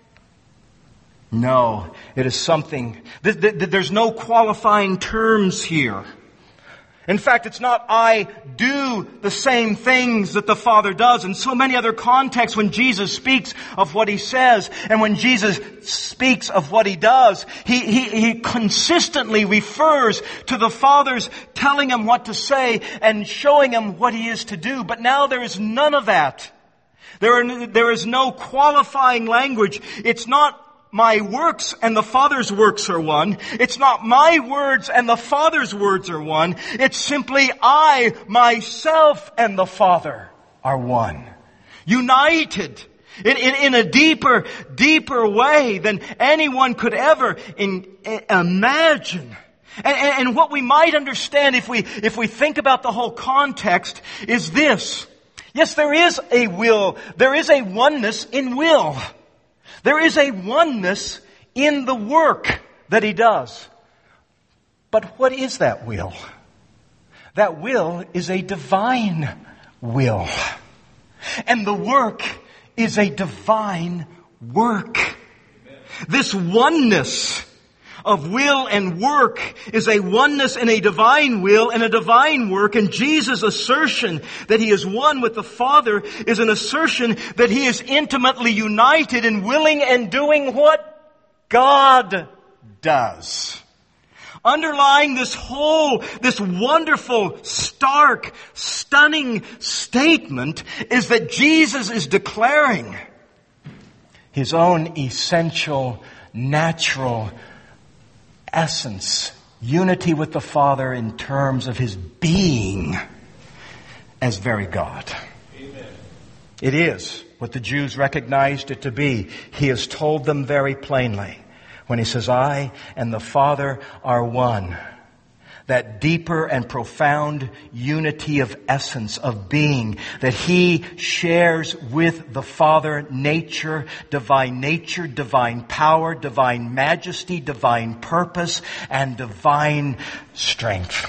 No, it is something, th- th- there's no qualifying terms here. In fact, it's not I do the same things that the Father does. In so many other contexts, when Jesus speaks of what He says, and when Jesus speaks of what He does, He, he, he consistently refers to the Father's telling Him what to say and showing Him what He is to do. But now there is none of that. There, are, there is no qualifying language. It's not my works and the Father's works are one. It's not my words and the Father's words are one. It's simply I, myself, and the Father are one. United in, in, in a deeper, deeper way than anyone could ever in, in, imagine. And, and, and what we might understand if we, if we think about the whole context is this. Yes, there is a will. There is a oneness in will. There is a oneness in the work that He does. But what is that will? That will is a divine will. And the work is a divine work. This oneness of will and work is a oneness in a divine will and a divine work. And Jesus' assertion that He is one with the Father is an assertion that He is intimately united in willing and doing what God does. Underlying this whole, this wonderful, stark, stunning statement is that Jesus is declaring His own essential, natural essence, unity with the Father in terms of His being as very God. Amen. It is what the Jews recognized it to be. He has told them very plainly when He says, I and the Father are one. That deeper and profound unity of essence, of being, that He shares with the Father nature, divine nature, divine power, divine majesty, divine purpose, and divine strength.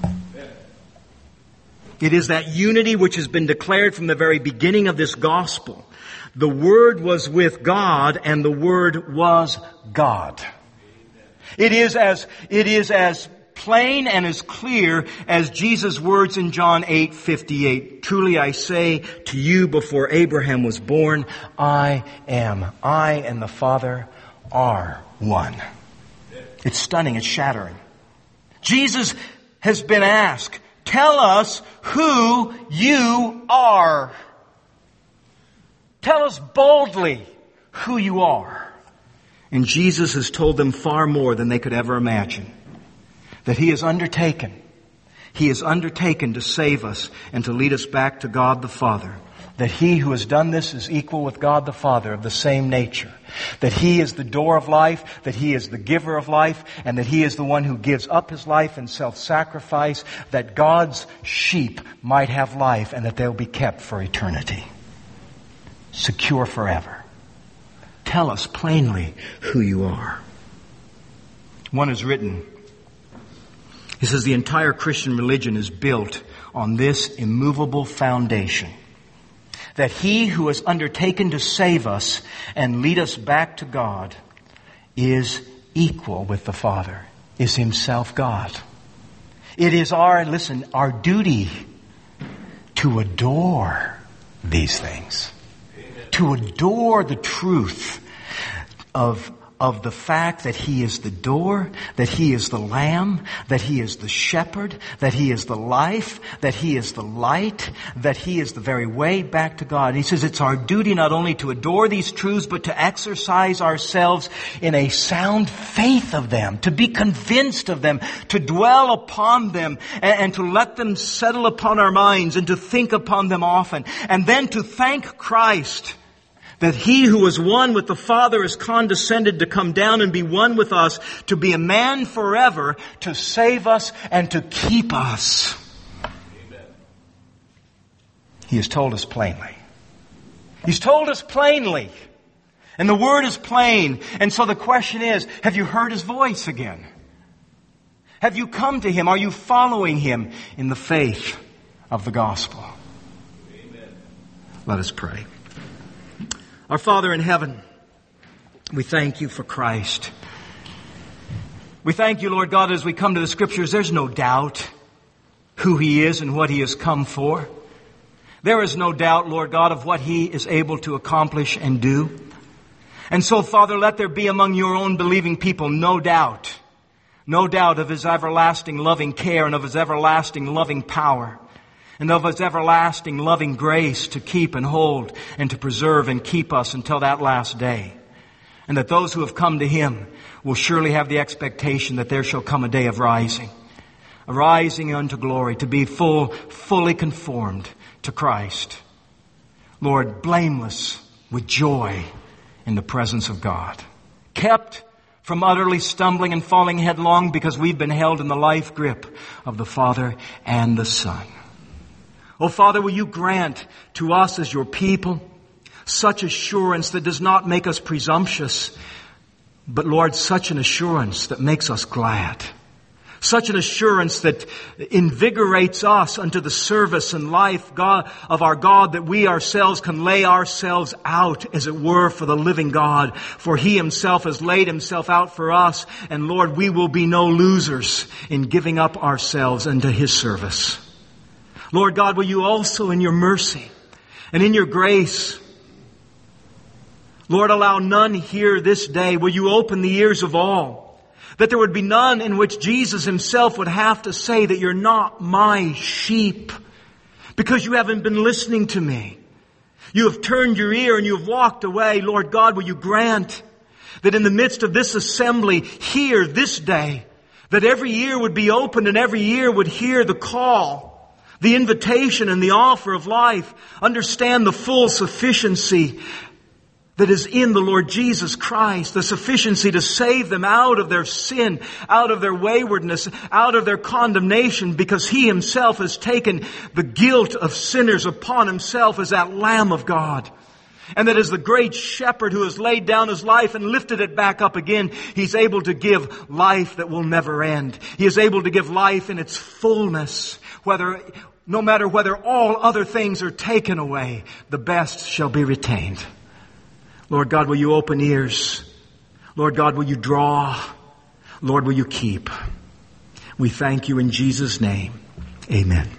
It is that unity which has been declared from the very beginning of this gospel. The Word was with God, and the Word was God. It is as, it is as plain and as clear as Jesus' words in John eight fifty-eight. Truly I say to you, before Abraham was born, I am. I and the Father are one. It's stunning. It's shattering. Jesus has been asked, tell us who you are. Tell us boldly who you are. And Jesus has told them far more than they could ever imagine. That He has undertaken. He has undertaken to save us and to lead us back to God the Father. That He who has done this is equal with God the Father, of the same nature. That He is the door of life, that He is the giver of life, and that He is the one who gives up His life in self-sacrifice, that God's sheep might have life and that they'll be kept for eternity. Secure forever. Tell us plainly who you are. One has written, he says, the entire Christian religion is built on this immovable foundation. That He who has undertaken to save us and lead us back to God is equal with the Father, is Himself God. It is our, listen, our duty to adore these things. Amen. To adore the truth of of the fact that He is the door, that He is the Lamb, that He is the shepherd, that He is the life, that He is the light, that He is the very way back to God. And he says it's our duty not only to adore these truths, but to exercise ourselves in a sound faith of them, to be convinced of them, to dwell upon them, and, and to let them settle upon our minds, and to think upon them often, and then to thank Christ that He who was one with the Father has condescended to come down and be one with us, to be a man forever, to save us and to keep us. Amen. He has told us plainly. He's told us plainly. And the Word is plain. And so the question is, have you heard His voice again? Have you come to Him? Are you following Him in the faith of the gospel? Amen. Let us pray. Our Father in heaven, we thank You for Christ. We thank You, Lord God, as we come to the Scriptures, there's no doubt who He is and what He has come for. There is no doubt, Lord God, of what He is able to accomplish and do. And so, Father, let there be among Your own believing people no doubt, no doubt of His everlasting loving care and of His everlasting loving power, and of His everlasting loving grace to keep and hold and to preserve and keep us until that last day. And that those who have come to Him will surely have the expectation that there shall come a day of rising, a rising unto glory, to be full, fully conformed to Christ. Lord, blameless with joy in the presence of God, kept from utterly stumbling and falling headlong because we've been held in the life grip of the Father and the Son. Oh, Father, will You grant to us as Your people such assurance that does not make us presumptuous, but, Lord, such an assurance that makes us glad. Such an assurance that invigorates us unto the service and life God, of our God, that we ourselves can lay ourselves out, as it were, for the living God. For He Himself has laid Himself out for us, and, Lord, we will be no losers in giving up ourselves unto His service. Lord God, will You also in Your mercy and in Your grace, Lord, allow none here this day. Will You open the ears of all, that there would be none in which Jesus Himself would have to say that you're not my sheep because you haven't been listening to me. You have turned your ear and you have walked away. Lord God, will You grant that in the midst of this assembly here this day, that every ear would be opened and every ear would hear the call, the invitation and the offer of life. Understand the full sufficiency that is in the Lord Jesus Christ, the sufficiency to save them out of their sin, out of their waywardness, out of their condemnation, because He Himself has taken the guilt of sinners upon Himself as that Lamb of God. And that as the great shepherd who has laid down His life and lifted it back up again, He's able to give life that will never end. He is able to give life in its fullness. Whether, no matter whether all other things are taken away, the best shall be retained. Lord God, will You open ears? Lord God, will You draw? Lord, will You keep? We thank You in Jesus' name. Amen.